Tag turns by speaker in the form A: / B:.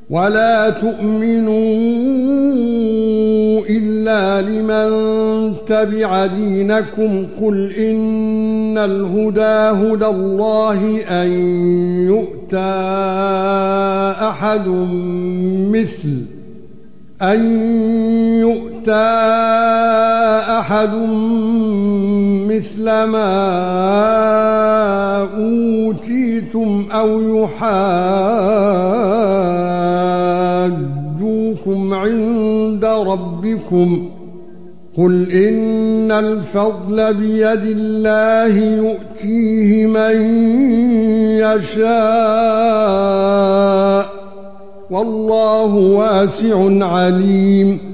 A: ولا تؤمنوا إلا لمن تبع دينكم قل إن الهدى هدى الله أن يؤتى أحد مثل ما أوتيتم أو يحاجوكم عند ربكم قل إن الفضل بيد الله يؤتيه من يشاء والله واسع عليم